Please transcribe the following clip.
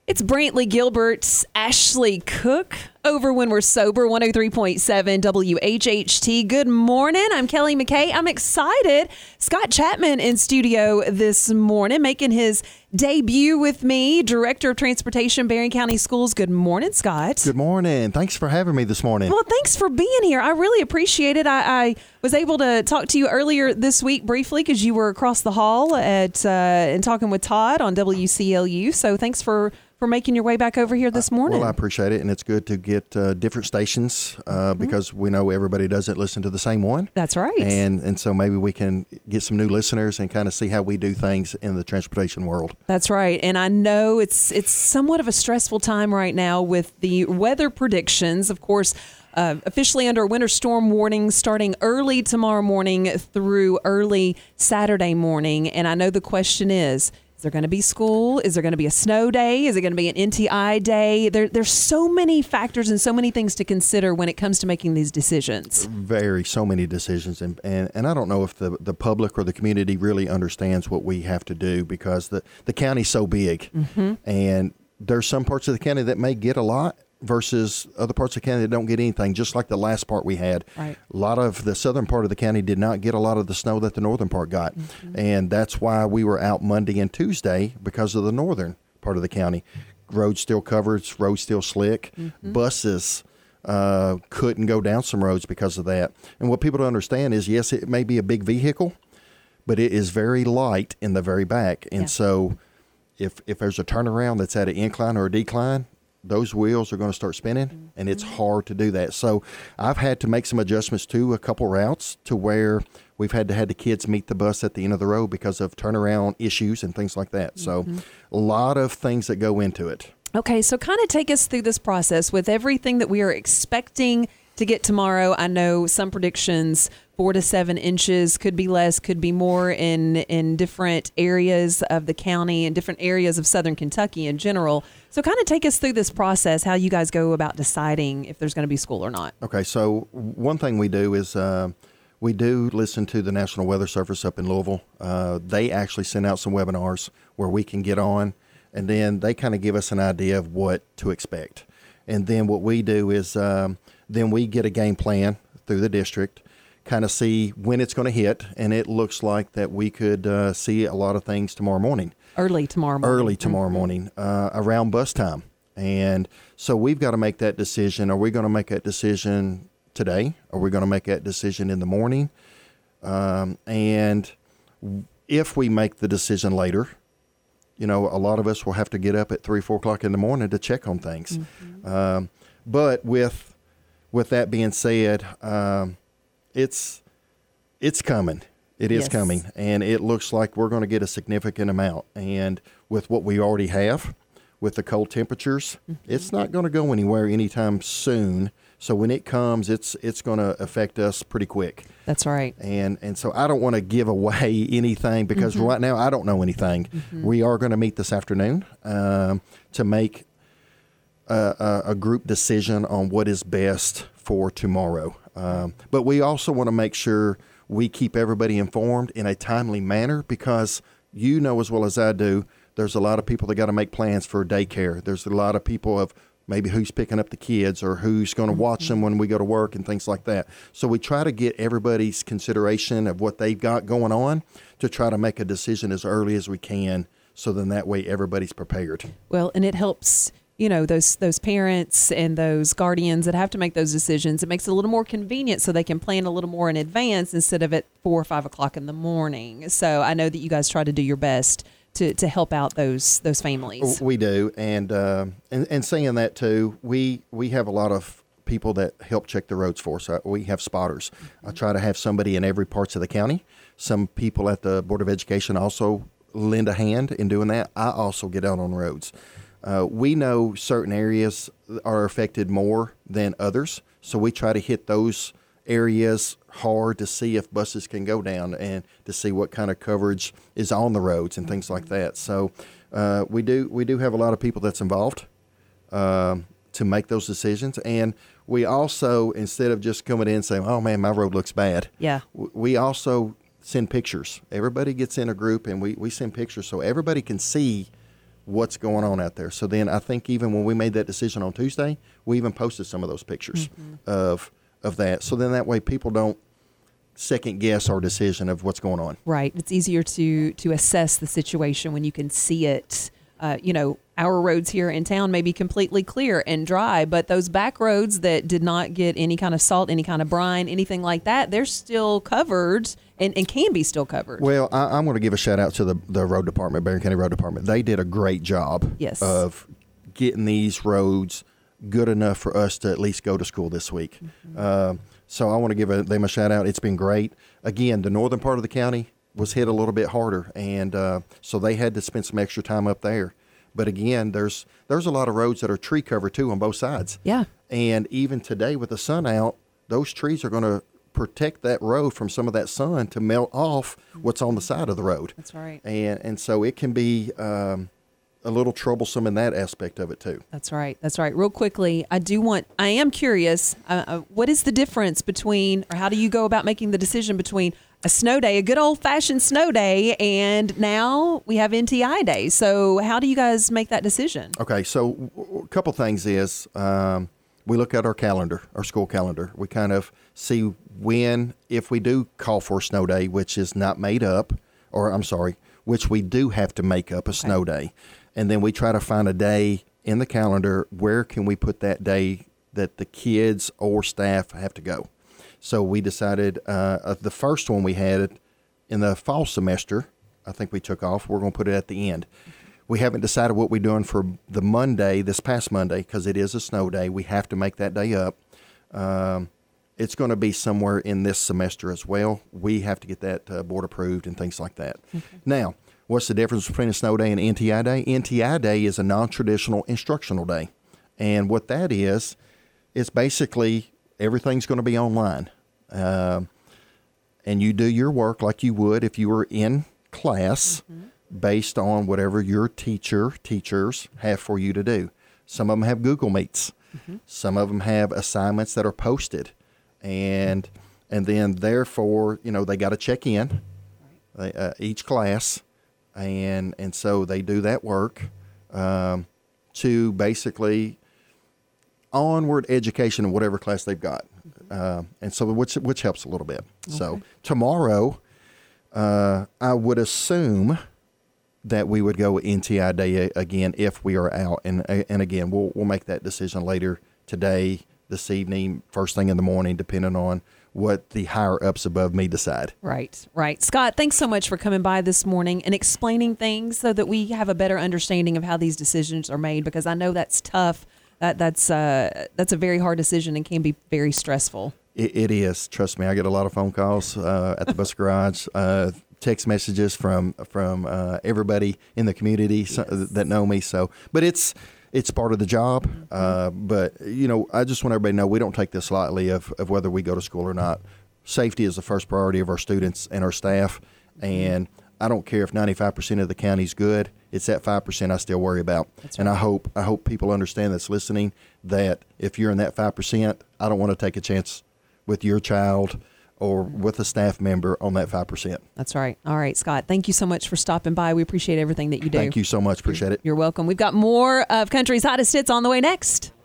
It's Brantley Gilbert's Ashley Cook over When We're Sober, 103.7 WHHT. Good morning. I'm Kelly McKay. I'm excited. Scott Chapman in studio this morning, making his debut with me, Director of Transportation, Barron County Schools. Good morning, Scott. Good morning. Thanks for having me this morning. Well, thanks for being here. I really appreciate it. I was able to talk to you earlier this week briefly because you were across the hall and talking with Todd on WCLU. So thanks for making your way back over here this morning. Well, I appreciate it, and it's good to get different stations because we know everybody doesn't listen to the same one. That's right. And so maybe we can get some new listeners and kind of see how we do things in the transportation world. That's right. And I know it's somewhat of a stressful time right now with the weather predictions. Of course, officially under winter storm warning starting early tomorrow morning through early Saturday morning. And I know the question is there going to be school? Is there going to be a snow day? Is it going to be an NTI day? There's so many factors and so many things to consider when it comes to making these decisions. So many decisions. And I don't know if the public or the community really understands what we have to do because the county's so big. Mm-hmm. And there's some parts of the county that may get a lot versus other parts of the county that don't get anything, just like the last part we had. Right. A lot of the southern part of the county did not get a lot of the snow that the northern part got. Mm-hmm. And that's why we were out Monday and Tuesday because of the northern part of the county. Roads still covered, roads still slick. Mm-hmm. Buses couldn't go down some roads because of that. And what people don't understand is, yes, it may be a big vehicle, but it is very light in the very back. And so if there's a turnaround that's at an incline or a decline, those wheels are going to start spinning, and it's hard to do that. So I've had to make some adjustments to a couple routes to where we've had to have the kids meet the bus at the end of the road because of turnaround issues and things like that. So a lot of things that go into it. Okay, so kind of take us through this process with everything that we are expecting to get tomorrow. I know some predictions 4 to 7 inches, could be less, could be more in different areas of the county and different areas of southern Kentucky in general. So kind of take us through this process, how you guys go about deciding if there's going to be school or not. Okay, so one thing we do is we do listen to the National Weather Service up in Louisville. They actually send out some webinars where we can get on, and then they kind of give us an idea of what to expect. And then what we do is then we get a game plan through the district, kind of see when it's going to hit, and it looks like that we could see a lot of things tomorrow morning. Early tomorrow morning, around bus time. And so we've got to make that decision. Are we going to make that decision today? Are we going to make that decision in the morning? And if we make the decision later, a lot of us will have to get up at 3, 4 o'clock in the morning to check on things. Mm-hmm. But with that being said, it's coming. It is coming, and it looks like we're going to get a significant amount. And with what we already have, with the cold temperatures, it's not going to go anywhere anytime soon. So when it comes, it's going to affect us pretty quick. That's right. And so I don't want to give away anything because right now I don't know anything. Mm-hmm. We are going to meet this afternoon to make a group decision on what is best for tomorrow. But we also want to make sure we keep everybody informed in a timely manner because as well as I do, there's a lot of people that got to make plans for daycare. There's a lot of people of maybe who's picking up the kids or who's going to watch them when we go to work and things like that. So we try to get everybody's consideration of what they've got going on to try to make a decision as early as we can so then that way everybody's prepared. Well, and it helps those parents and those guardians that have to make those decisions. It makes it a little more convenient so they can plan a little more in advance instead of at 4 or 5 o'clock in the morning. So I know that you guys try to do your best to help out those families. We do. And saying that too, we have a lot of people that help check the roads for us. We have spotters. I try to have somebody in every parts of the county. Some people at the Board of Education also lend a hand in doing that. I also get out on roads. We know certain areas are affected more than others, so we try to hit those areas hard to see if buses can go down and to see what kind of coverage is on the roads and things like that. So we do have a lot of people that's involved to make those decisions, and we also, instead of just coming in and saying, "Oh man, my road looks bad," we also send pictures. Everybody gets in a group, and we send pictures so everybody can see what's going on out there. So then I think even when we made that decision on Tuesday, we even posted some of those pictures of that. So then that way people don't second guess our decision of what's going on. Right. It's easier to assess the situation when you can see it. Our roads here in town may be completely clear and dry, but those back roads that did not get any kind of salt, any kind of brine, anything like that, they're still covered and can be still covered. Well, I'm going to give a shout out to the road department, Barron County Road Department. They did a great job of getting these roads good enough for us to at least go to school this week. So I want to give them a shout out. It's been great. Again, the northern part of the county was hit a little bit harder, and so they had to spend some extra time up there. But again, there's a lot of roads that are tree covered too on both sides. Yeah. And even today with the sun out, those trees are going to protect that road from some of that sun to melt off what's on the side of the road. That's right. And so it can be a little troublesome in that aspect of it too. That's right. That's right. Real quickly, I am curious, what is the difference between, or how do you go about making the decision between a snow day, a good old-fashioned snow day, and now we have NTI Day? So how do you guys make that decision? Okay, so a couple things is we look at our calendar, our school calendar. We kind of see when, if we do call for a snow day, which is not made up, which we do have to make up a snow day. And then we try to find a day in the calendar where can we put that day that the kids or staff have to go. So we decided the first one we had in the fall semester, I think we took off. We're going to put it at the end. We haven't decided what we're doing for the Monday, this past Monday, because it is a snow day. We have to make that day up. It's going to be somewhere in this semester as well. We have to get that board approved and things like that. Okay. Now, what's the difference between a snow day and NTI Day? NTI Day is a non-traditional instructional day. And what that is, it's basically everything's going to be online. And you do your work like you would if you were in class based on whatever your teachers have for you to do. Some of them have Google Meets. Some of them have assignments that are posted. And then therefore, they got to check in each class. And so they do that work to basically onward education in whatever class they've got. And so which helps a little bit. Okay. So tomorrow, I would assume that we would go with NTI Day again if we are out. And again, we'll make that decision later today, this evening, first thing in the morning, depending on what the higher ups above me decide. Right. Scott, thanks so much for coming by this morning and explaining things so that we have a better understanding of how these decisions are made, because I know that's tough. That's a very hard decision and can be very stressful. It is. Trust me, I get a lot of phone calls at the bus garage, text messages from everybody in the community that know me. So, but it's part of the job. But I just want everybody to know we don't take this lightly of whether we go to school or not. Safety is the first priority of our students and our staff, and I don't care if 95% of the county's good. It's that 5% I still worry about. That's right. And I hope people understand that's listening that if you're in that 5%, I don't want to take a chance with your child or with a staff member on that 5%. That's right. All right, Scott, thank you so much for stopping by. We appreciate everything that you do. Thank you so much. Appreciate it. You're welcome. We've got more of Country's Hottest Hits on the way next.